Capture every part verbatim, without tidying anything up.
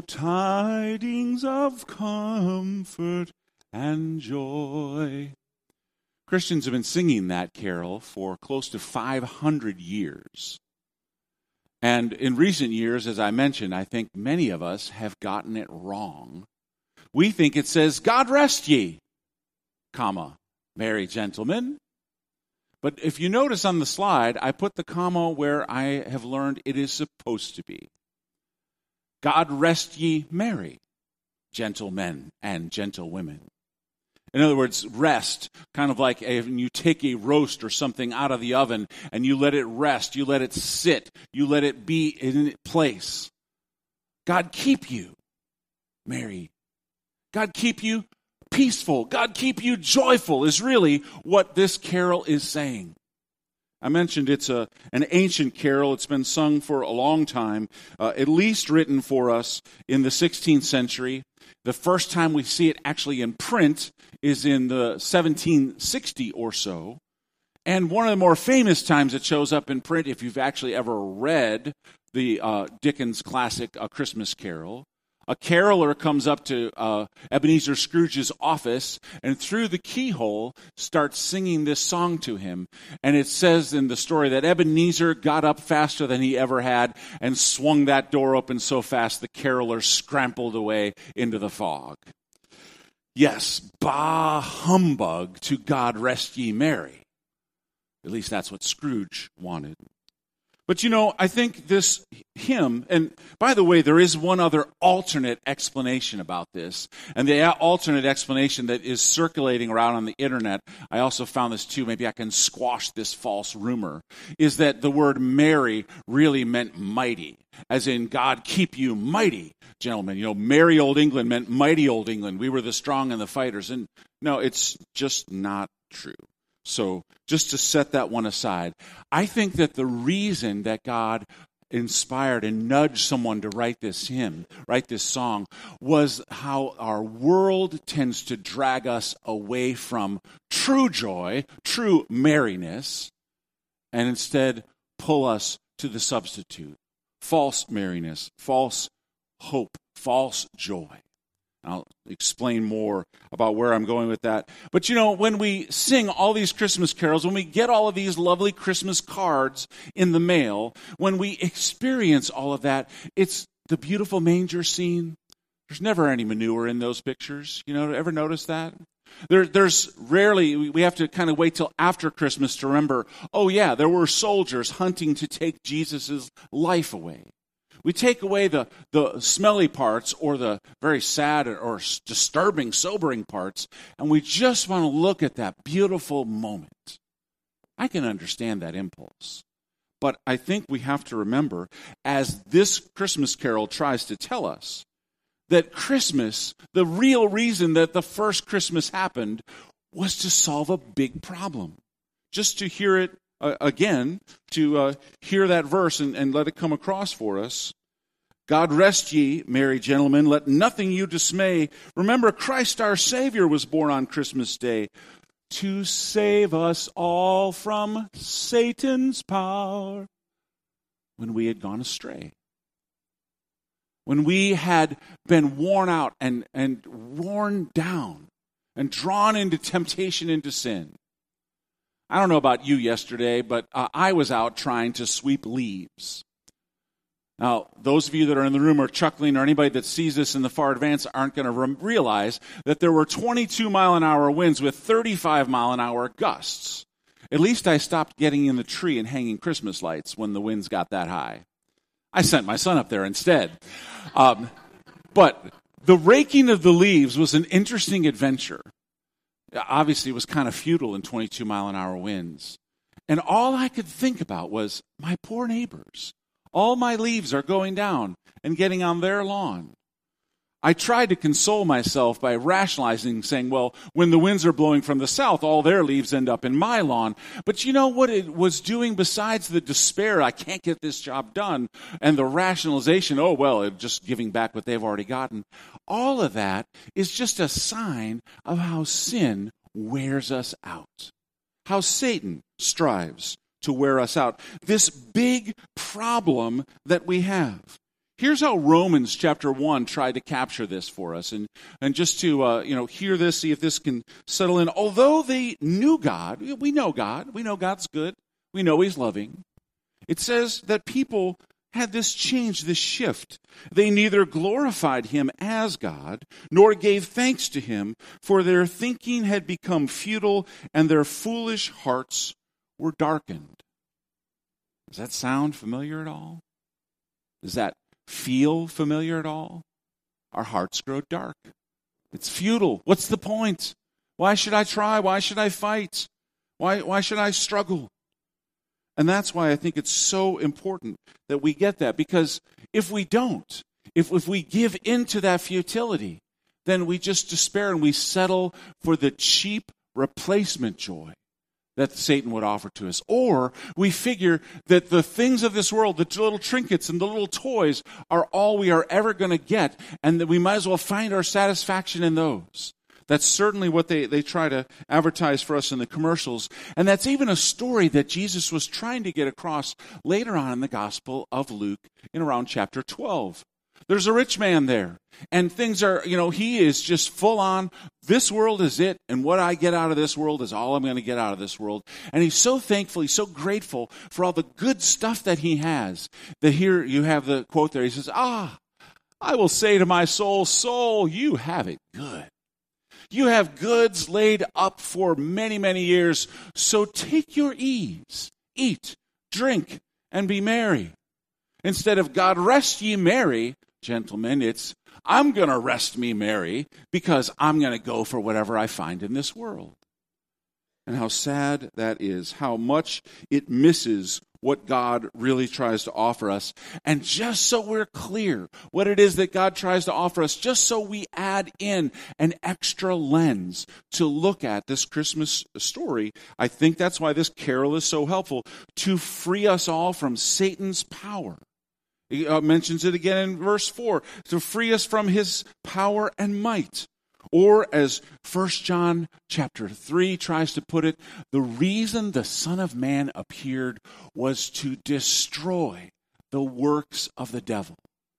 tidings of comfort and joy. Christians have been singing that carol for close to five hundred years. And in recent years, as I mentioned, I think many of us have gotten it wrong. We think it says, God rest ye, comma, merry gentlemen. But if you notice on the slide, I put the comma where I have learned it is supposed to be. God rest ye merry, gentlemen and gentlewomen. In other words, rest, kind of like a, when you take a roast or something out of the oven and you let it rest, you let it sit, you let it be in its place. God keep you merry. God keep you peaceful. God keep you joyful is really what this carol is saying. I mentioned it's a an ancient carol. It's been sung for a long time, uh, at least written for us in the sixteenth century. The first time we see it actually in print is in the seventeen sixty or so. And one of the more famous times it shows up in print, if you've actually ever read the uh, Dickens classic A Christmas Carol, a caroler comes up to uh, Ebenezer Scrooge's office and through the keyhole starts singing this song to him. And it says in the story that Ebenezer got up faster than he ever had and swung that door open so fast the caroler scrambled away into the fog. Yes, bah humbug to God rest ye merry. At least that's what Scrooge wanted. But you know, I think this hymn, and by the way, there is one other alternate explanation about this. And the alternate explanation that is circulating around on the internet, I also found this too, maybe I can squash this false rumor, is that the word merry really meant mighty. As in, God keep you mighty, gentlemen. You know, merry old England meant mighty old England. We were the strong and the fighters. And no, it's just not true. So just to set that one aside, I think that the reason that God inspired and nudged someone to write this hymn, write this song, was how our world tends to drag us away from true joy, true merriness, and instead pull us to the substitute. False merriness, false hope, false joy. I'll explain more about where I'm going with that. But you know, when we sing all these Christmas carols, when we get all of these lovely Christmas cards in the mail, when we experience all of that, it's the beautiful manger scene. There's never any manure in those pictures. You know, ever notice that? There, there's rarely, we have to kind of wait till after Christmas to remember, oh yeah, there were soldiers hunting to take Jesus' life away. We take away the, the smelly parts or the very sad or disturbing, sobering parts, and we just want to look at that beautiful moment. I can understand that impulse. But I think we have to remember, as this Christmas carol tries to tell us, that Christmas, the real reason that the first Christmas happened, was to solve a big problem. Just to hear it uh, again, to uh, hear that verse and, and let it come across for us. God rest ye, merry gentlemen, let nothing you dismay. Remember, Christ our Savior was born on Christmas Day to save us all from Satan's power when we had gone astray. When we had been worn out and, and worn down and drawn into temptation, into sin. I don't know about you yesterday, but uh, I was out trying to sweep leaves. Now, those of you that are in the room are chuckling, or anybody that sees this in the far advance aren't going to re- realize that there were twenty-two mile an hour winds with thirty-five mile an hour gusts. At least I stopped getting in the tree and hanging Christmas lights when the winds got that high. I sent my son up there instead. Um, but the raking of the leaves was an interesting adventure. Obviously, it was kind of futile in twenty-two mile an hour winds. And all I could think about was my poor neighbors. All my leaves are going down and getting on their lawn. I tried to console myself by rationalizing, saying, well, when the winds are blowing from the south, all their leaves end up in my lawn. But you know what it was doing besides the despair, I can't get this job done, and the rationalization, oh, well, it's just giving back what they've already gotten. All of that is just a sign of how sin wears us out, how Satan strives to wear us out. This big problem that we have. Here's how Romans chapter one tried to capture this for us. And, and just to, uh, you know, hear this, see if this can settle in. Although they knew God, we know God, we know God's good, we know He's loving. It says that people had this change, this shift. They neither glorified Him as God, nor gave thanks to Him, for their thinking had become futile, and their foolish hearts were darkened. Does that sound familiar at all? Does that feel familiar at all? Our hearts grow dark. It's futile. What's the point? Why should I try? Why should I fight? Why, why should I struggle? And that's why I think it's so important that we get that. Because if we don't, if, if we give into that futility, then we just despair and we settle for the cheap replacement joy that Satan would offer to us. Or we figure that the things of this world, the little trinkets and the little toys, are all we are ever going to get, and that we might as well find our satisfaction in those. That's certainly what they, they try to advertise for us in the commercials. And that's even a story that Jesus was trying to get across later on in the Gospel of Luke in around chapter twelve. There's a rich man there, and things are, you know, he is just full on, this world is it, and what I get out of this world is all I'm going to get out of this world. And he's so thankful, he's so grateful for all the good stuff that he has, that here you have the quote there, he says, ah, I will say to my soul, soul, you have it good. You have goods laid up for many, many years, so take your ease, eat, drink, and be merry. Instead of God rest ye merry, gentlemen, it's I'm going to rest me merry because I'm going to go for whatever I find in this world. And how sad that is, how much it misses what God really tries to offer us. And just so we're clear what it is that God tries to offer us, just so we add in an extra lens to look at this Christmas story, I think that's why this carol is so helpful, to free us all from Satan's power. He uh, mentions it again in verse four, to free us from his power and might. Or as First John chapter three tries to put it, the reason the Son of Man appeared was to destroy the works of the devil.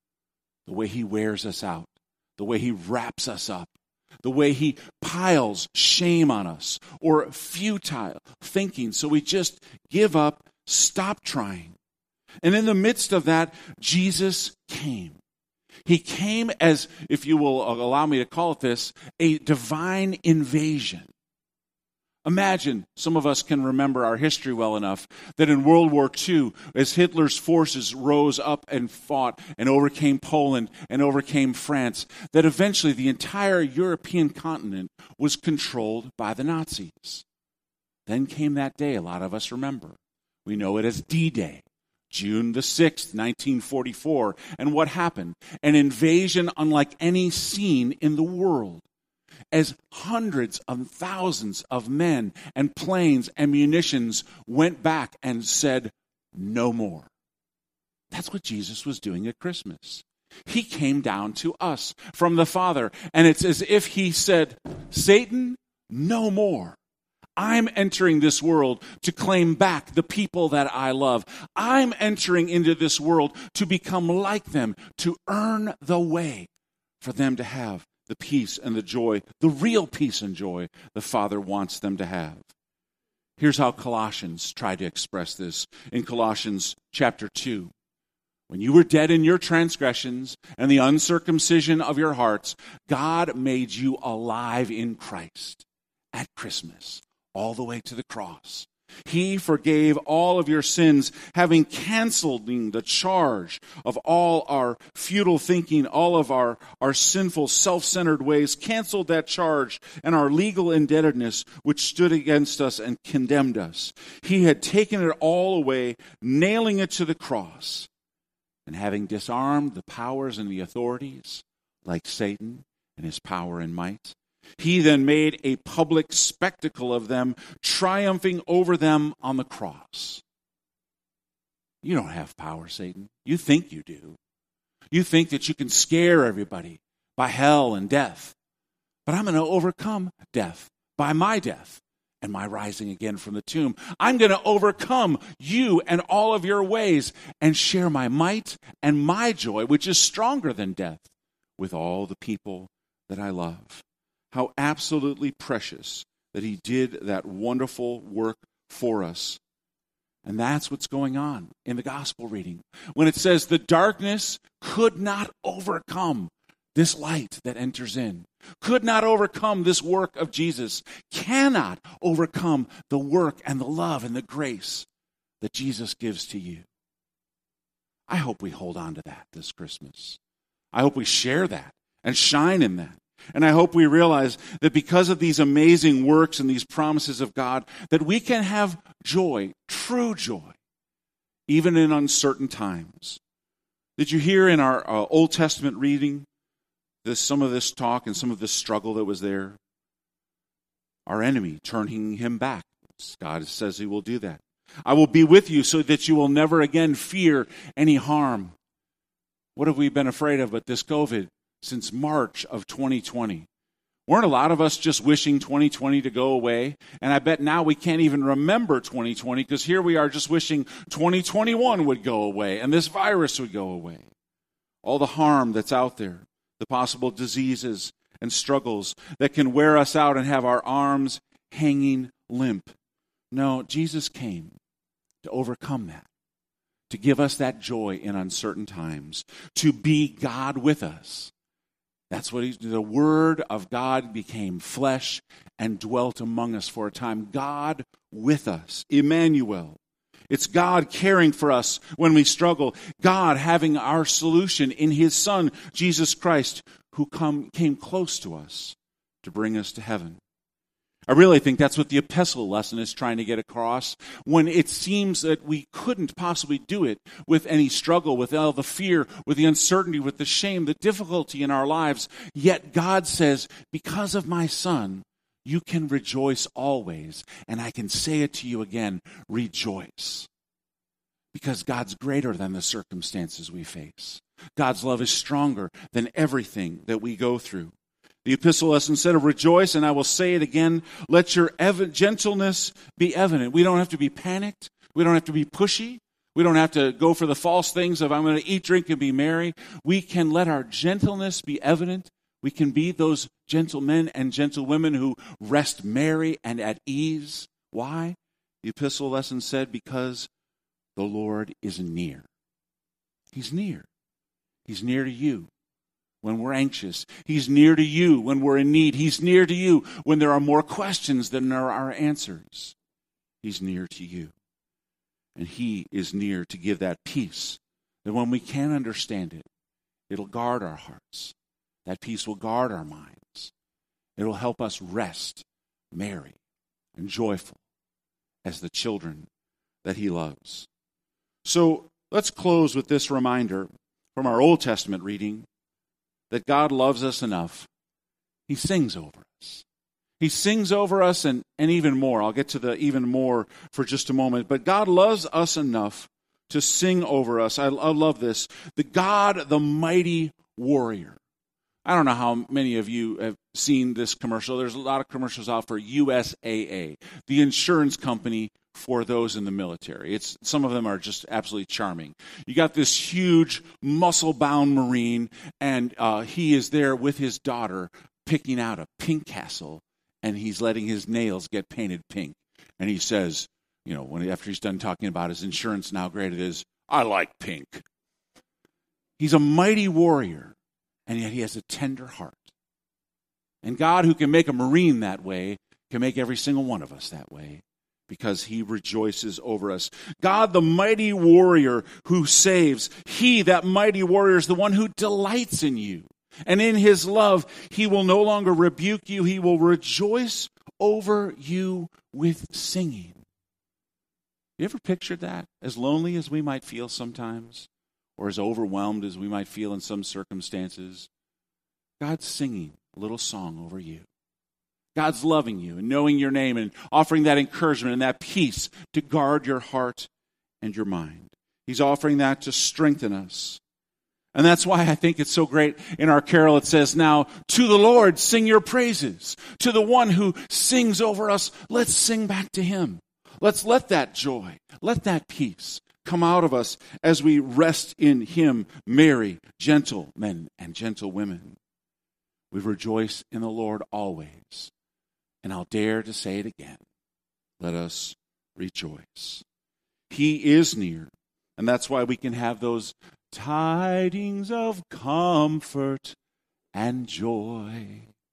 The way he wears us out, the way he wraps us up, the way he piles shame on us, or futile thinking. So we just give up, stop trying. And in the midst of that, Jesus came. He came as, if you will allow me to call it this, a divine invasion. Imagine, some of us can remember our history well enough, that in World War Two, as Hitler's forces rose up and fought and overcame Poland and overcame France, that eventually the entire European continent was controlled by the Nazis. Then came that day a lot of us remember. We know it as D-Day. June the sixth, nineteen forty-four. And what happened? An invasion unlike any seen in the world. As hundreds of thousands of men and planes and munitions went back and said, no more. That's what Jesus was doing at Christmas. He came down to us from the Father. And it's as if he said, Satan, no more. I'm entering this world to claim back the people that I love. I'm entering into this world to become like them, to earn the way for them to have the peace and the joy, the real peace and joy the Father wants them to have. Here's how Colossians try to express this in Colossians chapter two. When you were dead in your transgressions and the uncircumcision of your hearts, God made you alive in Christ at Christmas. All the way to the cross. He forgave all of your sins, having canceled the charge of all our futile thinking, all of our, our sinful, self-centered ways, canceled that charge and our legal indebtedness which stood against us and condemned us. He had taken it all away, nailing it to the cross. And having disarmed the powers and the authorities, like Satan and his power and might, he then made a public spectacle of them, triumphing over them on the cross. You don't have power, Satan. You think you do. You think that you can scare everybody by hell and death. But I'm going to overcome death by my death and my rising again from the tomb. I'm going to overcome you and all of your ways and share my might and my joy, which is stronger than death, with all the people that I love. How absolutely precious that he did that wonderful work for us. And that's what's going on in the gospel reading. When it says the darkness could not overcome this light that enters in, could not overcome this work of Jesus, cannot overcome the work and the love and the grace that Jesus gives to you. I hope we hold on to that this Christmas. I hope we share that and shine in that. And I hope we realize that because of these amazing works and these promises of God, that we can have joy, true joy, even in uncertain times. Did you hear in our uh, Old Testament reading this, some of this talk and some of this struggle that was there? Our enemy turning him back. God says he will do that. I will be with you so that you will never again fear any harm. What have we been afraid of but this COVID? Since March of twenty twenty. Weren't a lot of us just wishing twenty twenty to go away? And I bet now we can't even remember twenty twenty because here we are just wishing twenty twenty-one would go away and this virus would go away. All the harm that's out there, the possible diseases and struggles that can wear us out and have our arms hanging limp. No, Jesus came to overcome that, to give us that joy in uncertain times, to be God with us. That's what he, the Word of God became flesh and dwelt among us for a time. God with us, Emmanuel. It's God caring for us when we struggle. God having our solution in his Son, Jesus Christ, who come, came close to us to bring us to heaven. I really think that's what the epistle lesson is trying to get across when it seems that we couldn't possibly do it with any struggle, with all the fear, with the uncertainty, with the shame, the difficulty in our lives. Yet God says, because of my Son, you can rejoice always. And I can say it to you again, rejoice. Because God's greater than the circumstances we face. God's love is stronger than everything that we go through. The epistle lesson said of rejoice, and I will say it again, let your ev- gentleness be evident. We don't have to be panicked. We don't have to be pushy. We don't have to go for the false things of I'm going to eat, drink, and be merry. We can let our gentleness be evident. We can be those gentlemen and gentlewomen who rest merry and at ease. Why? The epistle lesson said, because the Lord is near. He's near. He's near to you when we're anxious. He's near to you when we're in need. He's near to you when there are more questions than there are answers. He's near to you. And he is near to give that peace that when we can't understand it, it'll guard our hearts. That peace will guard our minds. It'll help us rest merry and joyful as the children that he loves. So let's close with this reminder from our Old Testament reading that God loves us enough. He sings over us. He sings over us and, and even more. I'll get to the even more for just a moment. But God loves us enough to sing over us. I, I love this. The God, the mighty warrior. I don't know how many of you have seen this commercial. There's a lot of commercials out for U S A A, the insurance company for those in the military. It's some of them are just absolutely charming. You got this huge muscle-bound Marine, and uh, he is there with his daughter picking out a pink castle, and he's letting his nails get painted pink. And he says, you know, when after he's done talking about his insurance and how great it is, I like pink. He's a mighty warrior, and yet he has a tender heart. And God, who can make a Marine that way, can make every single one of us that way, because he rejoices over us. God, the mighty warrior who saves, he, that mighty warrior, is the one who delights in you. And in his love, he will no longer rebuke you. He will rejoice over you with singing. You ever pictured that? As lonely as we might feel sometimes, or as overwhelmed as we might feel in some circumstances, God's singing a little song over you. God's loving you and knowing your name and offering that encouragement and that peace to guard your heart and your mind. He's offering that to strengthen us. And that's why I think it's so great in our carol. It says, now, to the Lord sing your praises. To the one who sings over us, let's sing back to him. Let's let that joy, let that peace come out of us as we rest in him, merry, gentle men and gentle women. We rejoice in the Lord always. And I'll dare to say it again. Let us rejoice. He is near. And that's why we can have those tidings of comfort and joy.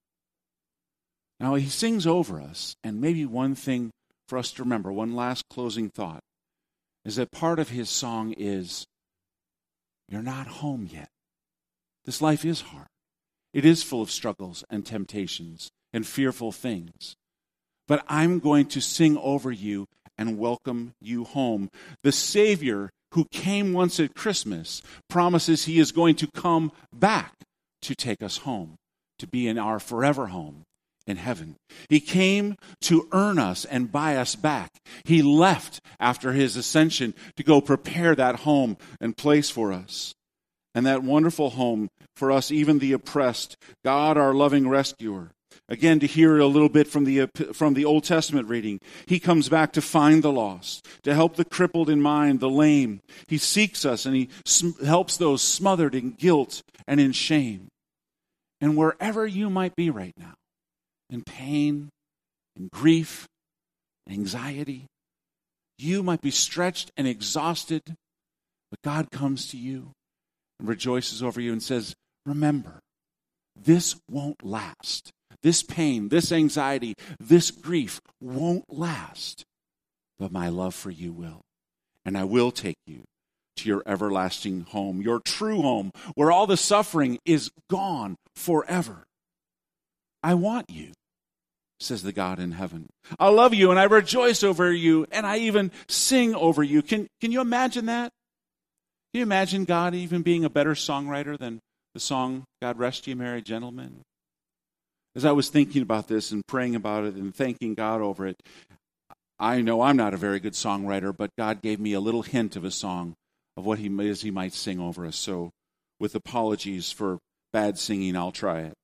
Now, he sings over us, and maybe one thing for us to remember, one last closing thought, is that part of his song is, you're not home yet. This life is hard. It is full of struggles and temptations and fearful things. But I'm going to sing over you and welcome you home. The Savior who came once at Christmas promises he is going to come back to take us home, to be in our forever home in heaven. He came to earn us and buy us back. He left after his ascension to go prepare that home and place for us. And that wonderful home for us, even the oppressed, God, our loving rescuer. Again, to hear a little bit from the from the Old Testament reading, he comes back to find the lost, to help the crippled in mind, the lame. He seeks us and he sm- helps those smothered in guilt and in shame. And wherever you might be right now, in pain, in grief, anxiety, you might be stretched and exhausted, but God comes to you and rejoices over you and says, remember, this won't last. This pain, this anxiety, this grief won't last, but my love for you will. And I will take you to your everlasting home, your true home, where all the suffering is gone forever. I want you, says the God in heaven. I love you and I rejoice over you and I even sing over you. Can, can you imagine that? Can you imagine God even being a better songwriter than the song, God Rest Ye Merry Gentlemen? As I was thinking about this and praying about it and thanking God over it, I know I'm not a very good songwriter, but God gave me a little hint of a song of what he is he might sing over us. So with apologies for bad singing, I'll try it.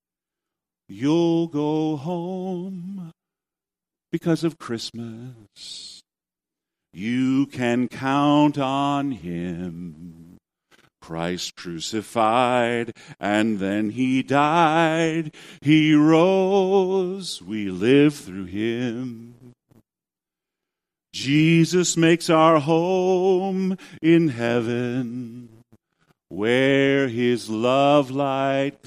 You'll go home because of Christmas. You can count on him. Christ crucified, and then he died. He rose, we live through him. Jesus makes our home in heaven, where his love light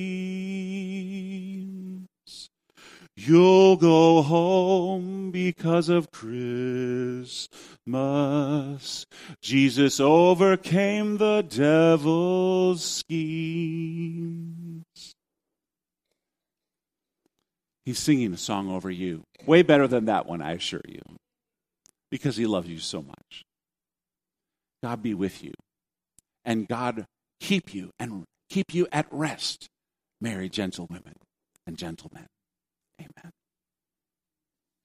gleams. You'll go home because of Christmas. Jesus overcame the devil's schemes. He's singing a song over you. Way better than that one, I assure you. Because he loves you so much. God be with you. And God keep you and keep you at rest, merry gentlewomen and gentlemen. Amen.